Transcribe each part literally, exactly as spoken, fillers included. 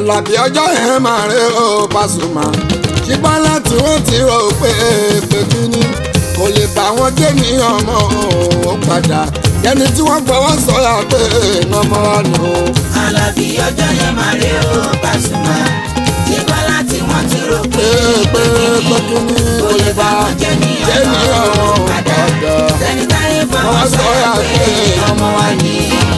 Àlàbí ọjọ́ yẹn máa rẹ ó Pasuma ṣùgbọ́n láti wọ́n ti rò pé pé kí ni kò lè bá wọn jẹ́ ní ọmọ ó padà ẹni tí wọ́n fọwọ́ sọ̀yà pé ọmọ wa nù. Àlàbí ọjọ́ yẹn máa rẹ ó Pasuma ṣùgbọ́n láti wọ́n ti rò pé pé pé kí ni kò lè bá wọn jẹ́ ní ọmọ ó padà ẹni táyé fọwọ́ sọ̀yà pé ọmọ wa ní.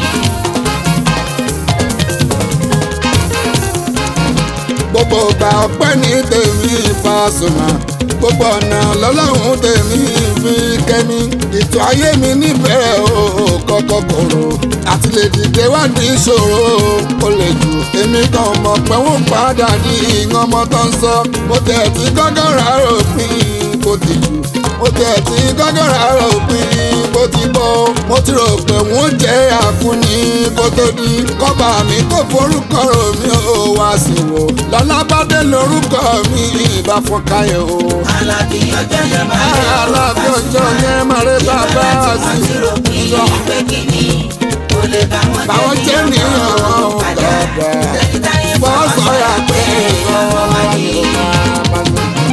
gbogbo ọgbà ọpẹ́ ní tèmi Pasuma gbogbo ọ̀nà lọ́lọ́run tèmi fi kẹ́mi ètò ayé mi níbẹ̀rẹ̀ o kọ́kọ́ kòrò àti lè dìde wá ní ìṣòro ó lè jù èmi kan mọ̀ pé wọ́n padà ní ọmọ tó ń sọ mo tẹ̀ tí gọ́gọ́rà ròpin kò ti jù mo tẹ̀ tí gọ́gọ́rà ròpin kò ti bọ́ mo ti rò pé wọ́n jẹ́ àkúnni kó tó di kọ́ba mi kò forúkọ rò mí ó wá sí wò lọ́lábàdé lórúkọ mi ìbá fọkàyọ̀ o. Àlàbí ọjọ́ yẹn máa rẹ ó Àlàbí ọjọ́ yẹn máa rẹ bàbá sí i lọ. pé kí ni kò lè bá báwọn jẹ́ ní ọ̀rọ̀ padà bọ́ sọ̀rọ̀ pé ọmọ wa ni ó máa bá mi.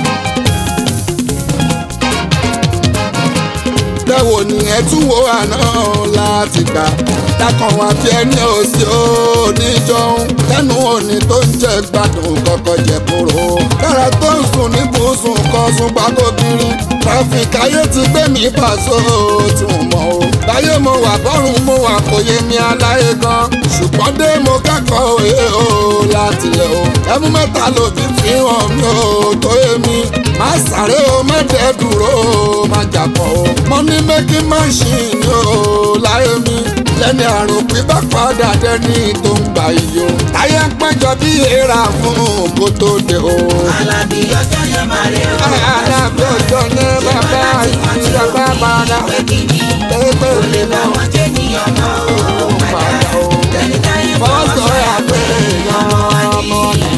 Bẹ́wò ni ẹ tún wo àná láti gbà dákan wá bí ẹni òsì oníjọ́un lẹ́nu òní tó ń jẹ gbádùn kọ́kọ́ jẹ kúrò. Kára tó ń sùn ní bùsùn kan sún pákó kiri. Traffic ayé ti gbé mi pàṣọ tí mo mọ̀ o. Báyé mo wà bọ́rùn mo wà kò yé mi aláyé gan. Ṣùgbọ́n dé mo kẹ́kọ̀ọ́ òye o láti lẹ̀ o. Ẹmú mẹ́ta lòdì fi hàn mí o tó yé mi. Má sáré o má dẹ́ dúró o má jàpọ̀ o. Mo ní making machine o láyé mi. Lẹ́ni àrùn pípa padà dẹ́ni tó ń gbà iyò. Táyé ń pẹ́jọ bí èèrà fún kó tó dé o. Àlàbí ọjọ́ yẹn máa rẹ ó Àlàbí ọjọ́ yẹn bàbá ìjọba padà. pé kí ni kò lè bá wọn jẹ́ ní ọmọ ó padà ẹni táyé fọwọ́ sọ̀yà pé ọmọ wa ní.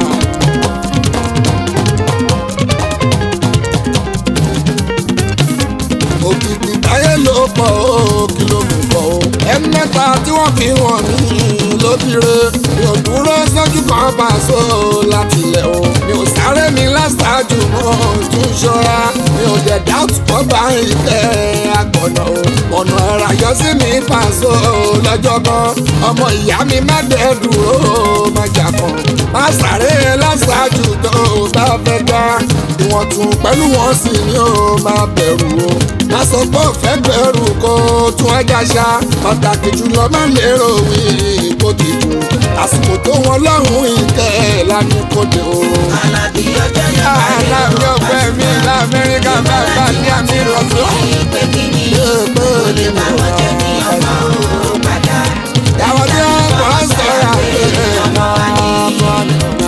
Òkìkí táyé ló pọ̀ ó kí ló mú pọ̀ ó. Ẹni mẹ́ta tí wọ́n fi wọ̀n mí lóbìire. Mi ò dúró sójú kan bá a sọ láti ilẹ̀ o. Mi ò sáré mi láṣáájú mọ́ tún ṣọ́ra. Mi ò dẹ̀ dáùtù kọ́ bá ìtẹ́ àgbọ̀nà o. Ọ̀nà ẹ̀rà yọ sí mi pàṣọ lọ́jọ́ kan. Ọmọ ìyá mi má dẹ̀ dúró má jà kan. Má sáré láṣáájú tó bá fẹ́ dá. Ìwọ̀n tún pẹ̀lú wọn sì ni ó máa bẹ̀rù o. Má sọ pé ò fẹ́ bẹ̀rù kó tún ẹja ṣá. Pàtàkì jùlọ má lérò wí kó ti dùn. Àsìkò tó wọn lọ́rùn ìkẹ́ lánàá kó dé o. Àlàbí ọjọ́ yẹn máa rẹ ó Àlàbí ọ̀pẹ mi l'Amẹ́ríkà bàbá ní àmì ìrọ̀sọ́. pé kí ni kò lè bá wọn jẹ́ ní ọmọ ó padà Yàwọ̀ tí wọ́n kọ́ sọ̀rọ̀ àpẹẹrẹ ọmọ nìyà.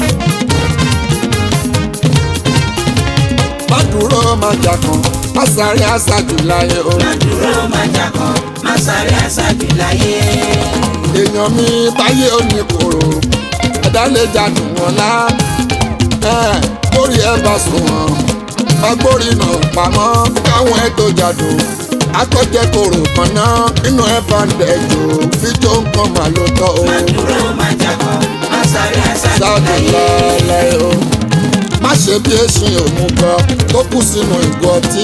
Má dúró má jà kan, má sáré àṣàjù láyé o. má dúró má jà kan má sáré àṣàjù láyé. Èèyàn mi táyé òní kòrò, ẹ̀dá lè jàdùn wọn lá. Kórì ẹ bá sùn wọn, ọgbórí náà pamọ́ káwọn ẹ tó jàdùn. Akọ́jẹ́ kòrò kan náà nínú ẹ bá ń dẹ̀jọ́ fíjọ́ nǹkan mà ló tọ́ o. má dúró má jà kan má sáré àṣàjù Ṣáàdù láyé. lálẹ́ o. Má ṣe bí èsìn òun gan tó kù sínú ìgò ọtí.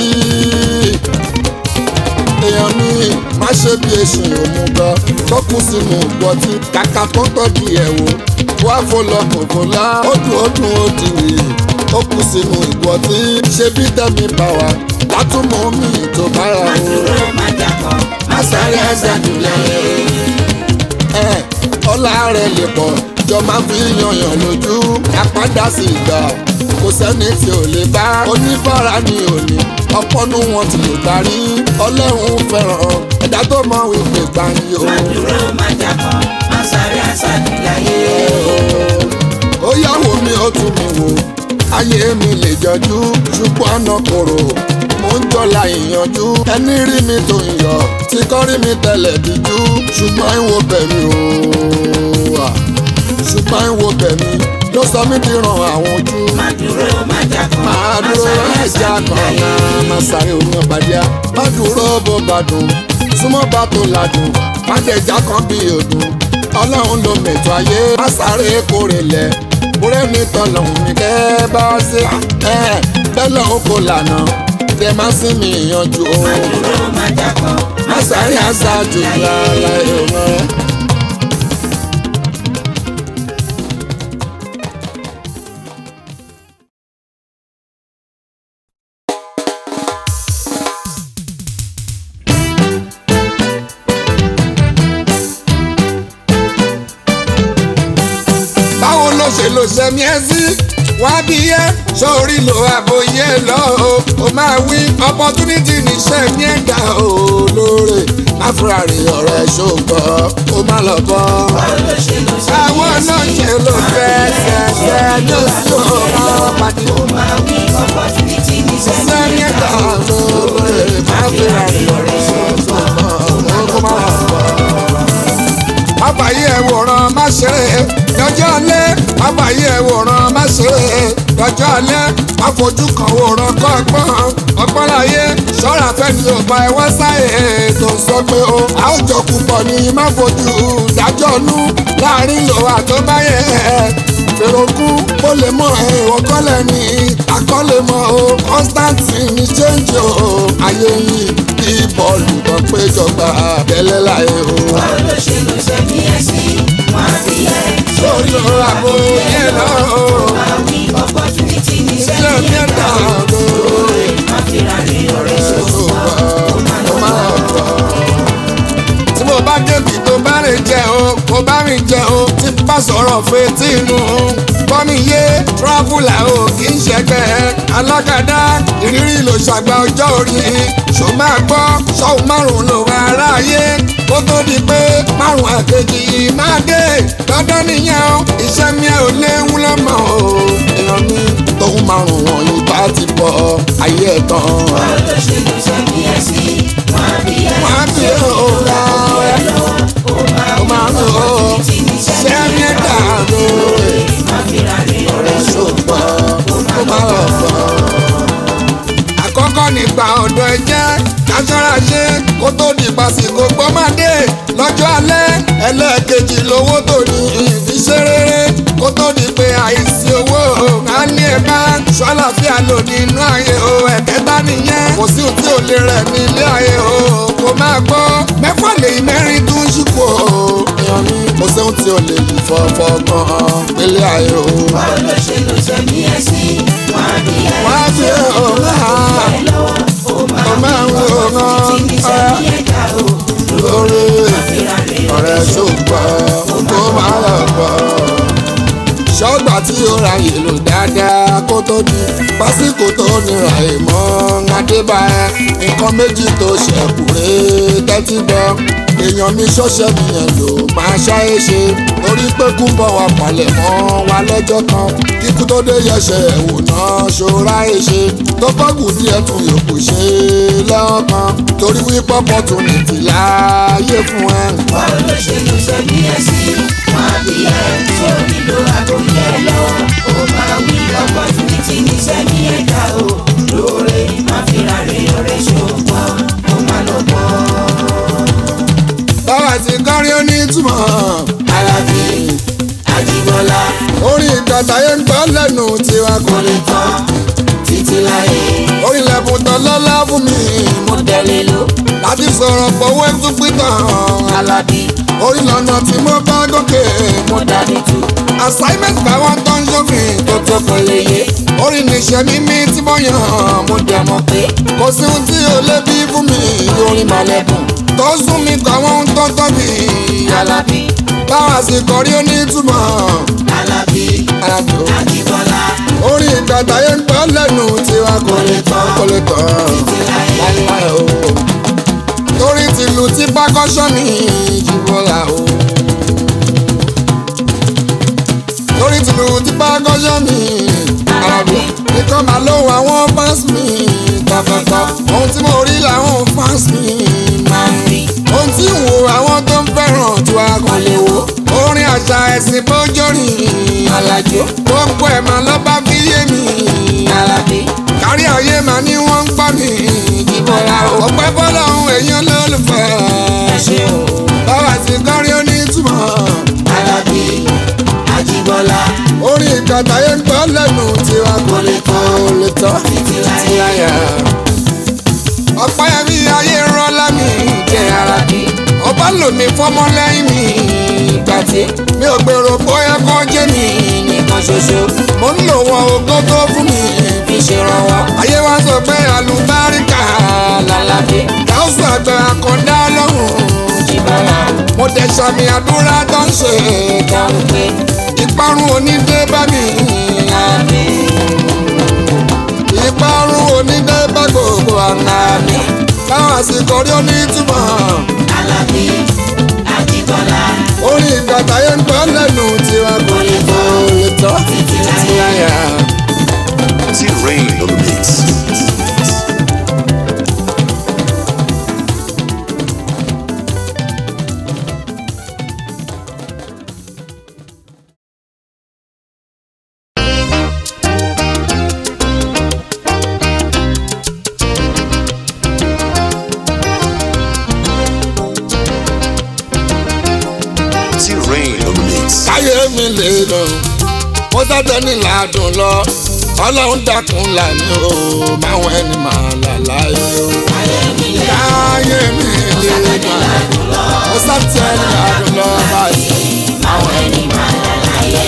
Èèyàn mi má ṣe bí èsìn òun gan tó kù sínú ìgò ọtí. Kàkà tó tọ́jú ẹ̀ wò wá fọlọ́ kòkó lá. Ó dùn ó dùn ó ti rì ó kù sínú ìgò ọtí. Ṣé bí tẹ́mi bá wa látúmọ̀ mi tó bára má o. dúró má jà kan má sáré àṣàjù láyé. Ẹ ọlá rẹ̀ lè pọ̀ jọ máa fi yanyan lójú. Àpádà sí ìgbà kò sẹ́ni tí ò lè bá. Oníbàárà ni òní ọpọ́nú wọn ti lè parí. Ọlọ́run fẹ́ràn ẹ̀dá tó mọ wípé gbàǹyì o. má dúró má jà kan má sáré àṣàjù láyé. Ó yàwó mi ó tún mi wò ayé mi lè jọjú ṣùgbọ́n àná kòrò mo ń jọlá ìyànjú. Ẹni rí mi tó ń yọ tí kọ́ rí mi tẹ̀lẹ̀ díjú ṣùgbọ́n ìwò bẹ̀mí o. Ṣùgbọ́n ìwò bẹ̀mí ló sọ mí di ràn àwọn ojú. má dúró má jà kan Máa dúró ẹja kan náà máa sáré omi ọ̀bàdíà. Má dúró bó bá dùn súnmọ́ bá tó ládùn. Má dẹ̀já kan bí òdùn ọlọ́run ló mẹ̀tọ́ ayé má sáré kórè lẹ̀ kúrẹ́ ní tọ́lọ́hún ní kẹ́ bá ṣe bẹ́ẹ̀ lọ́hún kò lànà dẹ̀ má sí mi ìyanjú o má sáré aṣáájú lára ìrọ̀rẹ́. ṣe ló ṣe mí ẹ sí wá bí yẹ sórí lo àbòyẹ lọ o máa wí opportunity níṣẹ́ mi ẹ̀ dá o lóore afurari ọ̀rẹ́ ṣògbọ́ o má lọ bọ́. àwọn náà ṣe ló fẹ́ ṣẹ̀ṣẹ̀ ní oṣù ọ̀rọ̀ pàdé o máa wí opportunity níṣẹ́ mi ẹ̀ dá o lóore afurari ọ̀rẹ́ ṣògbọ́ o má lọ bọ́. àbáyé ẹ̀wòrán má ṣeré lọ́jọ́ alẹ́ àbáyé ẹ̀wòrán má ṣeré lọ́jọ́ alẹ́ àfojú kan wòrán kọ́ ọgbọ́n ọgbọ́n láyé ṣọ́ra fẹ́ni ọba ẹ̀wọ́ sáyé tó sọ pé o àwùjọ púpọ̀ ni má fojú dájọ́ nú láàrin lòwà tó bá yẹ fèrèkú ó lè mọ ẹ̀wọ̀n kọ́lẹ̀ ní àkọlé mọ́ o constant ní change o ayé yìí bí bọ́ọ̀lù kan péjọba tẹ́lẹ̀ láyé o. báwo ló ṣe ló ṣe ní ẹ̀sìn wọn àbí ẹ̀ sórí ọ̀rọ̀ àbò yẹn lọ o. àwí opportunity ní sẹ́yìn ẹ̀dá lóore má fi ra rí ọ̀rẹ́ ṣòṣùpá ó má lọ bọ̀. tí mo bá débi tó bá lè jẹ o kó bá mi jẹ o tí bá sọ̀rọ̀ fetí inú gbọ́ mi yé tírọ́fùlà o kì í ṣẹgbẹ́ alágàdá ìrírí ló ṣàgbà ọjọ́ orí ṣó máa gbọ́ ṣọ́hùn márùn-ún ló wà aráyé kó tó di pé márùn-ún àkejì yìí máa dé lọ́dọ́ nìyẹn o iṣẹ́ mi ò léwu lọ́mọ o èèyàn mi tóun márùn-ún wọ̀nyí bá ti bọ̀ ayé ẹ̀ tán. báwo ló ṣe ló ṣe ní ẹ̀sìn wọn àbí ẹ̀ wọ́n á bí o ra ẹ̀ ó máa ń lò ó ṣé mi ẹ̀ dà lóore má fi ra rí ọ̀rẹ́ ṣòpọ̀ ó máa lọ bọ̀. àkọ́kọ́ nígbà ọ̀dọ́ ẹ jẹ́ kájọ́ra ṣe kó tó di pàṣípò gbọ́mọdé lọ́jọ́ alẹ́ ẹlẹ́ẹ̀kejì lówó tó ní ìfiṣẹ́ rere kó tó di pé àìsí owó á ní ẹ̀ bá ṣọ́láfíà lò nínú ayé o ẹ̀kẹta nìyẹn kò sí ohun tí ò lè rẹ̀ ní ilé ayé o kò máa gbọ́ mẹ́fà lè mẹ́rin tún ṣùkú o èèyàn mi kò sí ohun tí ò lè lù fọ́fọ́ gan-an pélé ayé o. báwo ló ṣe ló ṣe ní ẹ̀sìn wọn àbí ẹ̀ wá sí ọ̀la ó máa ń wò wọ́n lórí ọ̀rẹ́ ṣùgbọ́n kó máa lọ bọ̀. ṣọ́gbà tí ó ra ìlú dáadáa kó tó di pásíkò tó nira ìmọ̀ adébáyé nǹkan méjì tó ṣẹ̀kù rèé tẹ́tí gbọ́ èèyàn mi ṣọ́ṣẹ́ nìyẹn ló máa ṣáyé ṣe torí pé kú bọ̀ wá palẹ̀ mọ́ wa lọ́jọ́ kan kíkú tó dé yẹsẹ̀ ẹ̀wò náà ṣọ́ra ẹ̀ ṣe tó bọ́gù díẹ̀ tún yòókù ṣe lọ́kàn torí wípé opportunity láàyè fún ẹ. báwo ló ṣe ló ṣe ní ẹ̀sìn wọn àbí ẹ̀ tó nílò àbòyẹ lọ ó máa wí opportunity ní sẹ́yìn ẹ̀dá o lóore má fi ra rí ọ̀rẹ́ ṣòpọ̀ ó má lọ bọ̀. báwa ti kọrin ó ní ìtumọ̀. Alábí Ajíbọ́lá orin ìgbàtàyé ń gbọ́ lẹ́nu tiwa kò lè tán. títí láyé orin lẹ́bùn tán lọ́lá fún mi mo tẹ̀lé ló láti sọ̀rọ̀ fowó tún pítàn. Alábí orin lọ́nà tí mo bá gòkè mo dání tu assignment báwọn tó ń ṣòfin tó tó kò lè yé orin níṣẹ́ mímí tí mo yàn mo dẹ̀ mọ̀ pé kò sí ohun tí ò lè bí fún mi orin mọ̀lẹ́bùn tó sún mi kọ́ àwọn ohun tó tọ́ mi. Alábí báwa sì kọrí ó ní ìtumọ̀. Alábí Alábí Ajíbọ́lá orin ìgbàtàyé ń gbọ́ lẹ́nu tiwa kò lè tán kò lè tán láíláí o torí tìlù tí percussion ní Jíbọ́lá o torí tìlù tí percussion ní Alábí nìkan máa ló àwọn fans mi tọ̀tọ̀tọ̀ ohun tí mo rí làwọn fans mi máa ń rí ohun tí ń wo àwọn tó ń fẹ́ràn tí wàá kàn lè wo orin àṣà ẹ̀sìn bójórìn Alájó gbogbo ẹ̀ máa lọ́ bá fi yé mi Alábí kárí ayé máa ní wọ́n ń gbọ́ mi Jíbọ́lá o ọpẹ́ fọlọ́run èèyàn lólùfẹ́ ẹ ṣé o báwa ti kọrin ó ní ìtumọ̀. nǹkan táyé ń gbọ́ lẹ́nu tiwa kò lè tọ́ lè tọ́ títí láyé. láyà. ọ̀pá ẹ̀mí ayé rán lámì jẹ́ ara bí ọba lò mí fọmọ lẹ́yìn mi ìgbà tí mi ò gbèrò bóyá kọ́ jẹ́ mi nìkan ṣoṣo mo ń lò wọn ògo tó fún mi fi ṣèrànwọ́. ayé wa sọ pé àlùbáríkà làlàbí káwùsù àgbẹ̀ àkàndá ọlọ́run jìbára mo dẹ̀ sàmì àdúrà tó ń ṣe dáhùn pé ìparun onídé bá mi àmì ìparun onídé bá gbogbo àná mi káwọn àsìkò rí onítùmọ̀. Alábí Ajíbọ́lá orin ìgbà táyé ń gbọ́ lẹ́nu tiwa kò lè tọ́ lè tọ́ títí títí láyé. láyà. T-Rain on the mix. T-Rain on the mix. káyé mi lè lọ mo sábẹ́ ní làádùn lọ ọlọ́run dákun làmì o máwọn ẹni máa là láyé o. Ayé mi lè káyé mi lè lọ mo sábẹ́ ní làádùn lọ báyìí. àwọn ẹni máa lọ láyé.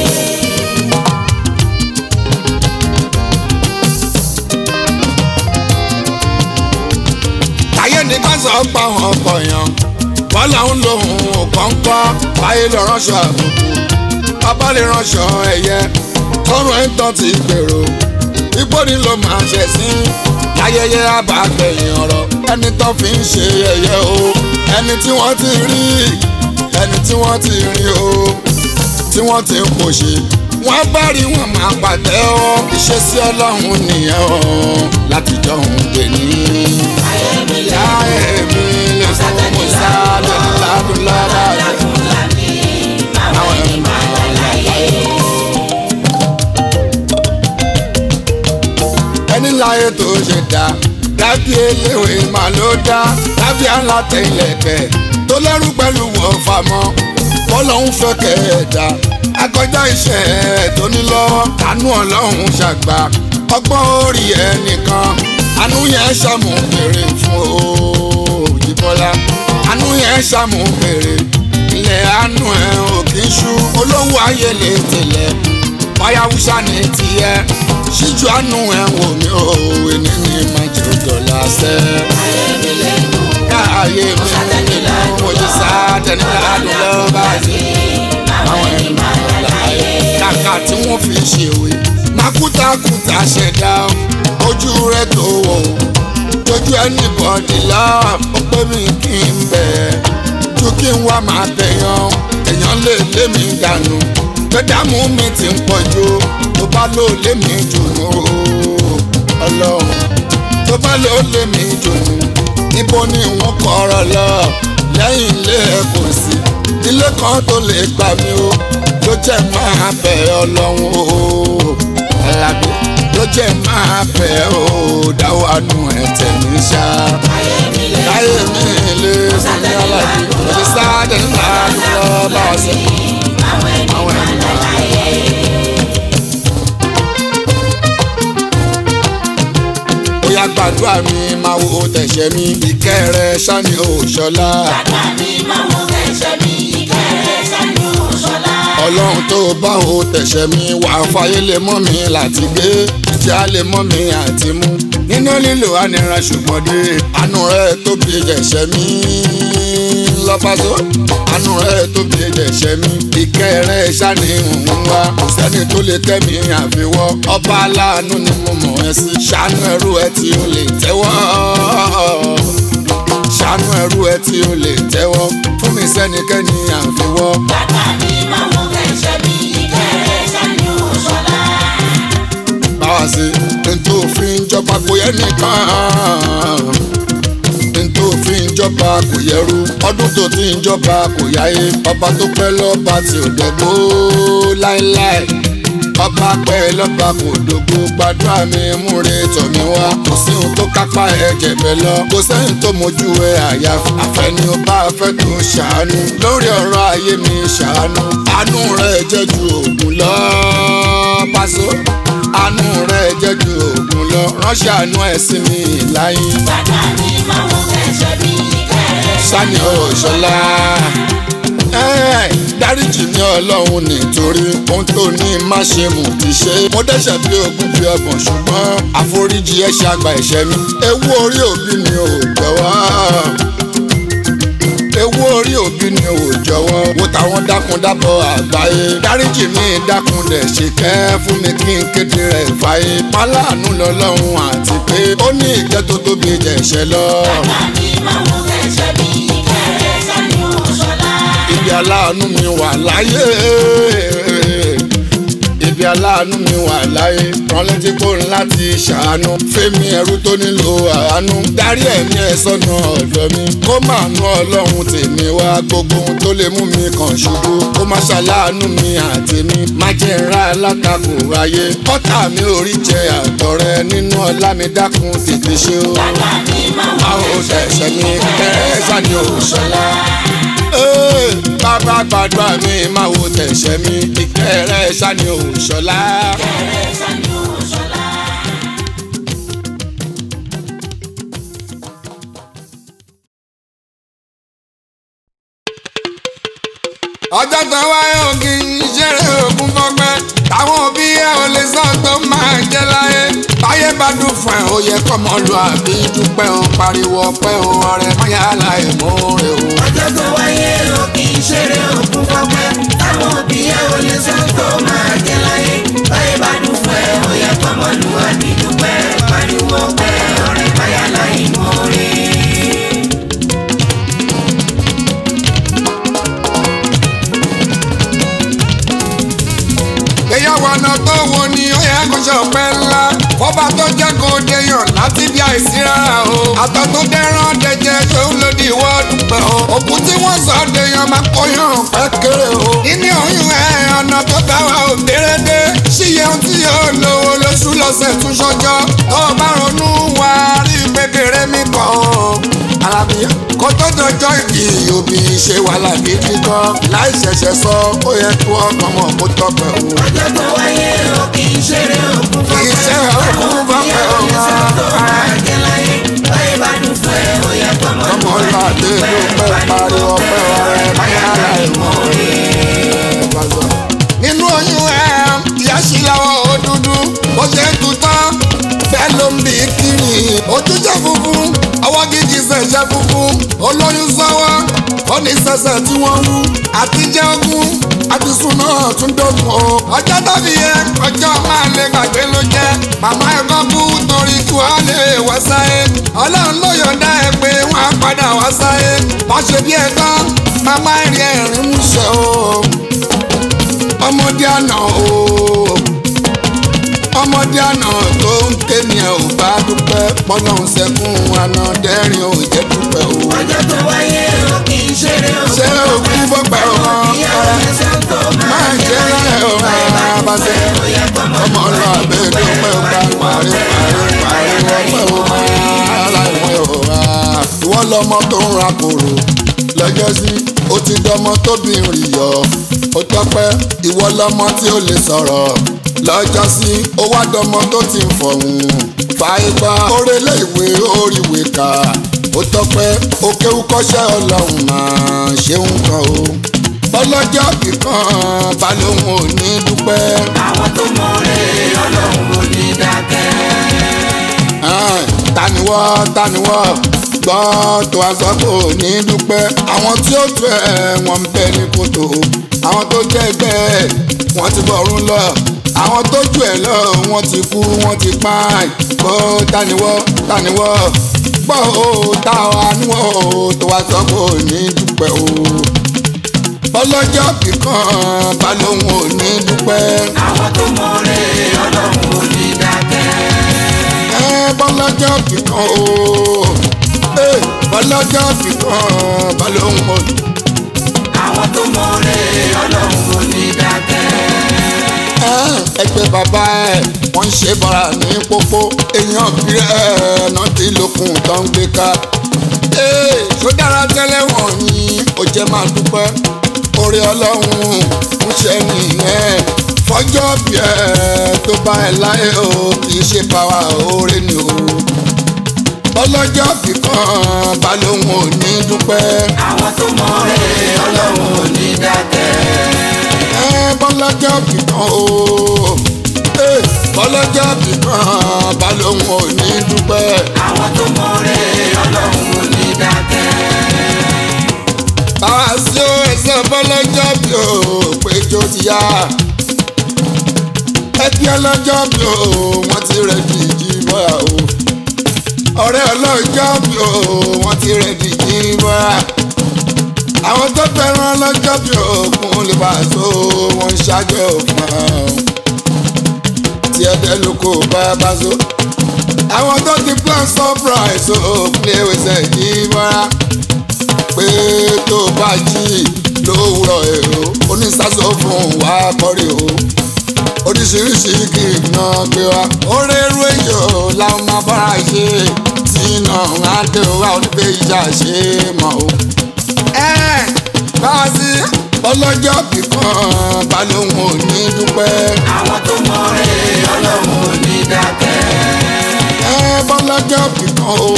káyé ní ká sọ pa àwọn ọkọ̀ yàn bọ́lá ń lo ohun kọ́ńkọ́ báyé lọ ránṣọ àbùkù bàbá lè ránṣọ ẹ̀yẹ tọrọ ẹ̀ ń tán ti gbèrò igbó ni ló máa ṣẹ̀ sí ayẹyẹ àbàgbẹ̀yìn ọ̀rọ̀ ẹni tó fi ń ṣe ẹ̀yẹ o ẹni tí wọ́n ti rí ẹni tí wọ́n ti rí o tí wọ́n ti ń pòṣe wọ́n bá rí wọn máa pàtẹ́ ọ́ ìṣesí ọlọ́run nìyẹn o látijọ́ òun dè ní. Ayé mi lè láyé mi lè fún musa lọ́dún lọ́dún lọ́dún lámì. Àwọn ẹni máa lọ láyé. ẹni láyé tó ṣe dá dábì eléwé máa ló dá dábì aláàtẹ ilẹ̀kẹ̀ tó lẹ́rù pẹ̀lú wọ́n famọ́ bọ́lọ́hún fẹ́ kẹ̀ẹ́dá akọjá iṣẹ́ ẹ̀ tó ní lọ́wọ́ àánú ọlọ́run ṣàgbà ọgbọ́n orí ẹnìkan àánú yẹn ṣàmù bèrè fún Òjìbọ́lá àánú yẹn ṣàmù bèrè ilẹ̀ àánú ẹ̀ ò kì í ṣú olówó ayé lè tẹ̀lẹ̀ fàyàwùsà ní tiẹ̀ ṣíjú àánú ẹ̀ wò mí ò ní ní májò dọ̀là sẹ́. Ayé mi lè nù. káàyè mi nínú mojú sáàtẹ̀ nílàádùn lọ́wọ́ báyìí Àwọn ẹni máa lọ láyé. kàkà tí wọ́n fi ṣèwé mákútakùtà ṣẹ̀dá ojú rẹ̀ tó wọ̀ tójú ẹnìbọ̀dì lọ ó pé mi kí n bẹ̀ ju kí n wá máa tẹ̀yàn èèyàn lè lé mi dànù gbẹdàmú mi ti ń pọ̀jù tó bá lò lé mi jùnú ọlọ́run tó bá lò lé mi jùnú níbo ni wọ́n kọ̀ọ̀rọ̀ lọ lẹ́yìn ilé ẹ̀ kò sí ilé kan tó lè gbà mí o ló jẹ́ máa bẹ̀ ọlọ́run o Alábí ló jẹ́ máa bẹ̀ o dáwọ́ àánú ẹ̀ tẹ̀ mí ṣá. Ayé mi lè nù. láyé mi lè fún mi Alábí mo ti sáájú ńlá lọ bá a ṣe. Àwọn ẹni máa lọ láyé. ó yá gbàdúrà mi máa wo tẹ̀sẹ̀ mi ìkẹ́ rẹ ṣáni òṣọlá. Bàbá mi máa mú ẹ̀ṣẹ̀ mi ìkẹ́rẹ́ sánú ṣọlá. ọlọ́run tó bá wo tẹ̀sẹ̀ mi wà fàyè lè mọ́ mi láti gbé tí a lè mọ́ mi àti mú nínú lílo ànira ṣùgbọ́n dé àánú rẹ tóbi jẹ̀ṣẹ̀ mi lọ́pàṣọ àánú rẹ tóbi jẹ̀ṣẹ̀ mi ìkẹ́ rẹ ṣáni òun wá kò sẹ́ni tó lè tẹ́ mi àfiwọ́ ọba aláàánú ni mo mọ̀ ẹ́ sí ṣàánú ẹrú ẹ tí ó lè tẹ́wọ́ ṣàánú ẹrú ẹ tí ó lè tẹ́wọ́ fún mi sẹ́nikẹ́ni àfiwọ́. Bàbá mi máa mú ẹ̀ṣẹ̀ mi ìkẹ́rẹ́ sánú ṣọlá. báwa sí ntò fi ń jọba kò yẹ nìkan ntò fi ń jọba kò yẹrú ọdún tó ti ń jọba kò yáyé ọba tó pẹ́ lọ́ba tí ò dẹ́gbó láéláé ọba pẹ́ lọ́ba kò dògbò gbàdúrà mi múre tọ̀ mí wá kò sí ohun tó kápá ẹ̀jẹ̀ bẹ́ lọ kò sẹ́yìn tó mojú ẹ àyà àfẹ́ni ó bá fẹ́ tó ṣàánú lórí ọ̀rọ̀ ayé mi ṣàánú àánú rẹ̀ jẹ́ ju òògùn lọ ránṣẹ́ àánú ẹ̀sìn mi láyé. bàbá mi máa wọ ẹ̀ṣẹ̀ mi kẹ́rẹ́ Sani Òṣọlá dáríjì ní ọlọ́run nítorí ohun tó ní má ṣe mú ti ṣe. mo dẹ́ṣẹ̀ bí ogún bí ọgbọ̀n ṣùgbọ́n àforíjì ẹ̀ ṣàgbà ẹ̀ṣẹ̀ mi. ewu orí òbí mi ò jọ̀wọ́ ewu orí òbí ni ò jọ̀wọ́ wo táwọn dákun dábọ̀ àgbáyé. dáríjì mi dákun dẹ̀ ṣe kẹ́ fún mi kí n kéde rẹ̀ fàyè. páláàánú lọ́lọ́run àti pé ó ní ìkẹ́ tó tóbi jẹ̀ṣẹ̀ lọ. bàbá mi máa wọ ẹ̀ṣẹ̀ mi kẹ́rẹ́ Sani Òṣọlá. ibi aláàánú mi wà láyé ibi aláàánú mi wà láyé rán létí kó ń láti ṣàánú fẹ́mi ẹrú tó nílò àánú darí ẹ̀mí ẹ̀ sọ́nà ọ̀dọ̀ mi kó máa nú ọlọ́run tèmi wá gbogbo ohun tó lè mú mi kàn ṣubú kó má ṣàláàánú mi àti mi má jẹ́ ńlá alátakò ayé kọ́tà mi ò rí jẹ àtọ̀rẹ́ nínú ọlá mi dákun tètè ṣe o. bàbá mi máa wọ àwọn ẹ̀ṣẹ̀ òṣèṣẹ́ mi mi kẹ́rẹ́ Sani Òṣọlá. bàbá gbàdúrà mi máa wo tẹ̀sẹ̀ mi ìkẹ́rẹ́ Sani Òṣọlá. kẹ́rẹ́ Sani Òṣọlá. ọjọ́ tó wáyé ògì ìṣeré ògùn fọgbẹ́ táwọn òbí ẹ̀ ò lè sọ tó máa jẹ́ láyé báyé bá dùn fún ẹ̀ ó yẹ kọ́mọ lu àbí dúpẹ́ o pariwo ọpẹ́ o ọ̀rẹ́ mọ́yá láì mú rè o. ọjọ́ tó wáyé ló kì í ṣeré òkú fọ́pẹ́ táwọn òbí ẹ̀ ò lè sọ tó máa jẹ́ láyé báyé bá dùn fún ẹ ó yẹ kọ́mọ lu àbí dúpẹ́ pariwo ọpẹ́ ọ̀rẹ́ mọ́yá láì mú rè. ìgbéyàwó ọ̀nà tó wo ni ó yẹ kó ṣe ọpẹ́ ńlá fọba tó jẹ́ kó deyàn láti bí àìsí rárá o àtọ̀ tó dẹ́rán dẹ̀jẹ̀ tó ń lòdì ìwọ́ dùpẹ́ o òkú tí wọ́n sọ deyàn máa kóyàn pẹ́ kéré o níní oyún ẹ̀ ọ̀nà tó bá wa ò dérédé ṣíyẹ ohun tí yóò lówó lóṣù lọ́sẹ̀ tún ṣọjọ́ tó o bá ronú wá rí pépéré mi kọ́ o Alábí kó tó dọjọ́ ìbí òbí ṣe wàhálà gidi gan láì ṣẹ̀ṣẹ̀ sọ ó yẹ kó ọkàn mọ̀ kó tọpẹ́ o. ọjọ́ tó wáyé ló kì í ṣeré òkú kì í ṣe òkú fọ́pẹ́ o. báyé bá dùn fún ẹ ó yẹ kọ́mọ ọmọ ọlọ́dẹ ló pẹ́ pariwo ọpẹ́ ọ̀rẹ́ mayala ìmọ̀ rẹ̀. nínú oyún ẹ ìyá sí lọ́wọ́ ó dúdú bó ṣe ń tutọ́ bẹ́ẹ̀ ló ń bí kiri ojú jẹ́ funfun ọwọ́ gígì ṣẹ̀ṣẹ̀ funfun olóyún sọ́wọ́ ó ní sẹ̀sẹ̀ tí wọ́n wú àtijẹ́ ogún àti sùn náà tún dógún o. ọjọ́ tàbí yẹ ọjọ́ máa lè gbàgbé ló jẹ́ màmá ẹ̀kọ́ kú torí kú á lè wá sáyé ọlọ́run ló yọ̀ǹda ẹ̀ pé wọ́n á padà wá sáyé wọ́n ṣe bí ẹ̀ tán màmá ẹ̀rí ẹ̀rín mú ṣe o ọmọdé àná o ọmọdé àná tó ń ké ni ẹ ò bá dúpẹ́ pọ́nlọ́hún sẹ́kún àná dẹ́rìn ò jẹ́ dúpẹ́ o. ọjọ́ tó wáyé ló kì í ṣeré òkú ṣé òkú fọ́pẹ́ o máa jẹ́ rẹ̀ o máa bá ṣe ọmọ ọlọ́ àbẹ́ dúpẹ́ o ká parí parí parí ọpẹ́ o máa láìwẹ́ o. ìwọ lọmọ tó ń ra kòrò lọ́jọ́ sí ó ti dọmọ tóbi rìn yọ ó tọ́pẹ́ ìwọ lọmọ tí ó lè sọ̀rọ̀ lọ́jọ́ sí ó wá dọmọ tó ti ń fọ̀hún fàìgbà orélé ìwé oríwé kà ó tọ́pẹ́ ó kéwú kọ́ṣẹ́ ọlọ́run máa ṣeun kan o ọlọ́jọ́ kíkan balóhùn ò ní dúpẹ́. àwọn tó mọ̀ọ́rẹ́ ọlọ́run ò ní dákẹ́. taniwọ́ taniwọ́ gbọ́ tó a sọ pé ò ní dúpẹ́ àwọn tí ó tó ẹ̀ wọ́n ń bẹ ní kòtò àwọn tó jẹ́ ẹgbẹ́ wọ́n ti bọ̀rún lọ àwọn tó jù ẹ̀ lọ wọ́n ti kú wọ́n ti pààyàn gbọ́ taniwọ́ taniwọ́ gbọ́ ó táwa níwọ̀ ó tó a sọ pé ò ní dúpẹ́ o ọlọ́jọ́ kíkan balóhùn ò ní dúpẹ́. àwọn tó mọ̀ọ́rẹ́ ọlọ́run ò ní dákẹ́. ẹ bọ́lọ́jọ́ kíkan o ẹ bọ́lọ́jọ́ kíkan balóhùn ò ní. àwọn tó mọ̀ọ́rẹ́ ọlọ́run ò ní dákẹ́. ẹgbẹ́ bàbá ẹ̀ wọ́n ń ṣe bọ́ra ní pópó èèyàn bírẹ̀ ẹ̀ náà ti lókun tó ń gbé ká. ṣó dára tẹ́lẹ̀ wọ̀nyí ó jẹ́ máa dúpẹ́ orí ọlọ́run ń ṣe nìyẹn ọjọ́ bí ẹ tó bá ẹ láyé o kì í ṣe pàwá oore ni o ọlọ́jọ́ bí kan bá lóun ò ní dúpẹ́. àwọn tó mọ rere ọlọ́run ò ní dákẹ́. ẹ bọ́lọ́jọ́ bí kan o bọ́lọ́jọ́ bí kan bá lóun ò ní dúpẹ́. àwọn tó mọ rere ọlọ́run ò ní dákẹ́. báwa sí o ẹsẹ̀ bọ́lọ́jọ́ bí o péjọ ti yá ẹbí ọlọ́jọ́ bí o wọ́n ti rẹ̀ di ìjì bọ́ra o ọ̀rẹ́ ọlọ́jọ́ bí o wọ́n ti rẹ̀ di ìjì bọ́ra àwọn tó fẹ́ràn ọlọ́jọ́ bí o kún lè bá a so wọ́n ń ṣáájú òfin tí ẹ̀dẹ́ ló kó bá bá so àwọn tó ti plan surprise o play with ẹ̀ jí bọ́ra pé tó bá jí lówùrọ̀ èrò onísàsọ fún wa kọ́rí o oríṣiríṣi kì í ná gbé wa orí irú èyàn làwọn máa bára ṣe tí iná á dé wa oníbẹ̀ ìjà ṣe mọ̀ o. ẹ bá a sí ọlọ́jọ́ bí kan bá lóun ò ní dúpẹ́. àwọn tó mọ rere ọlọ́run ò ní dákẹ́. ẹ bọ́lọ́jọ́ bí kan o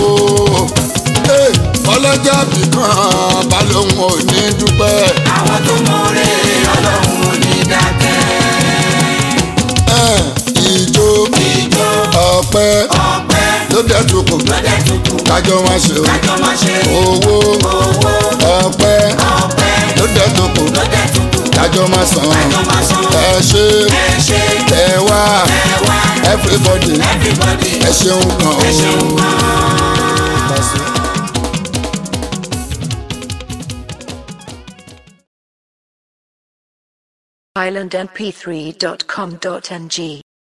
ọlọ́jọ́ bí kan bá lóun ò ní dúpẹ́. àwọn tó mọ rere ọlọ́run ò ní dákẹ́. ìjó ìjó ọpẹ́ ọpẹ́ ló dẹ̀ tukù lọ́dẹ tukù kájọ máa ṣe o kájọ máa ṣe owó owó ọpẹ́ ọpẹ́ ló dẹ̀ tukù lọ́dẹ tukù kájọ máa san kájọ máa san ẹ ṣe ẹ ṣe ẹ wá ẹ wá everybody everybody ẹ ṣeun gan o. ẹ ṣeun gan. island m p three dot com dot n g